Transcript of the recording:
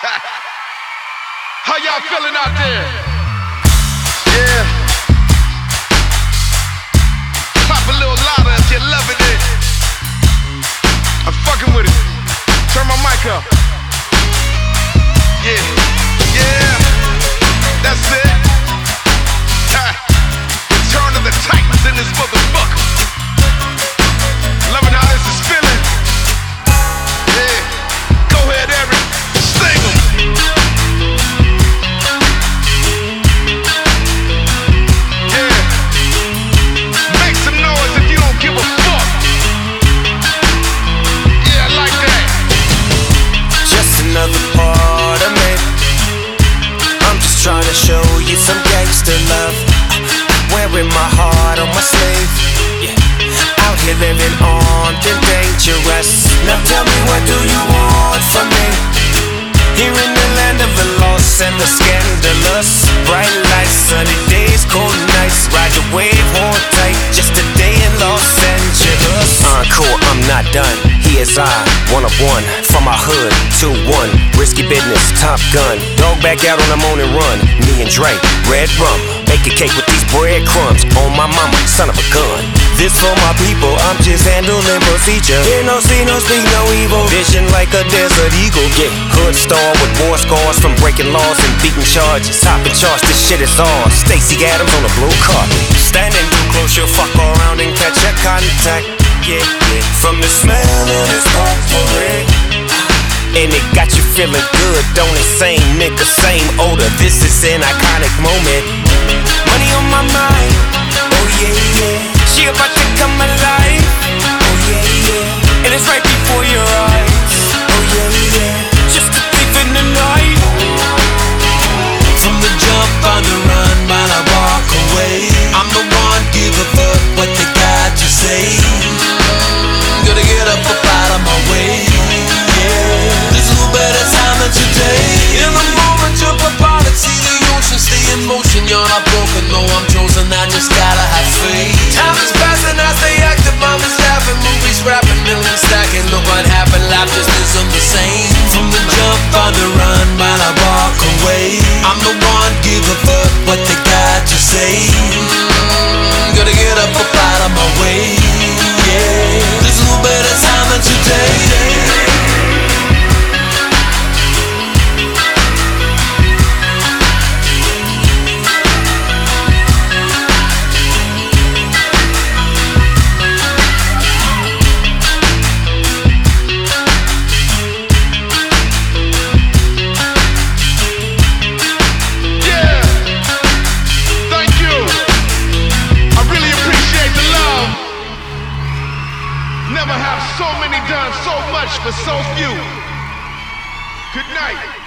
How y'all feeling out there? Yeah. Pop a little louder if you're loving it. I'm fucking with it. Turn my mic up. Yeah. Yeah. That's it. Return of the Titans in this motherfucker. Loving how this is feeling. Yeah. Go ahead, Eric. Sing 'em. Yeah. Make some noise if you don't give a fuck. Yeah, I like that. Just another part of me. I'm just trying to show you some gangster love. Wearing my heart on my sleeve. Yeah. Out here living armed and dangerous. Now tell me, what do you want from me? Here in the land of the lost and the scandalous. Bright lights, sunny days, cold nights. Ride the wave, hold tight. Just a day in Los Angeles. Encore, I'm not done. Here's I, one of one. From my hood, 2-1. Risky business, Top Gun. Dog back out on the morning run. Me and Dre, red rum. Bake a cake with these breadcrumbs. On my mama, son of a gun. This for my people, I'm just handling procedure. Hear no, see no, speak no evil. Vision like a desert eagle. Yeah, hood star with war scars from breaking laws and beating charges. Topping charge, this shit is ours. Stacey Adams on a blue carpet. Standing too close, you'll fuck around and catch a contact. Yeah, yeah. From the smell of this potpourri. And it got you feeling good, don't it? Same nigga, same odor. This is an iconic moment. Money on my mind. Oh yeah, yeah. She about to come alive. Oh yeah, yeah. And it's right before your eyes. Oh yeah, yeah. Just a thief in the night. From the jump on the run while I walk away. I'm the one, give a fuck what they got to say. Gotta get up out of my way. Yeah, there's a little better time than today. In the moment, jump up out and see the ocean, stay in motion. You're not broken, no, I'm chosen. I just gotta have faith. Time is passing, I stay active. I'm just laughing, movies, rapping, millions stacking. Look what happened, life just isn't the same. From the jump on the run while I walk away. I'm the one, give a fuck what they got to say. Gotta get up out of my way. Yeah, there's a little better time than today. Never have so many done so much for so few. Good night.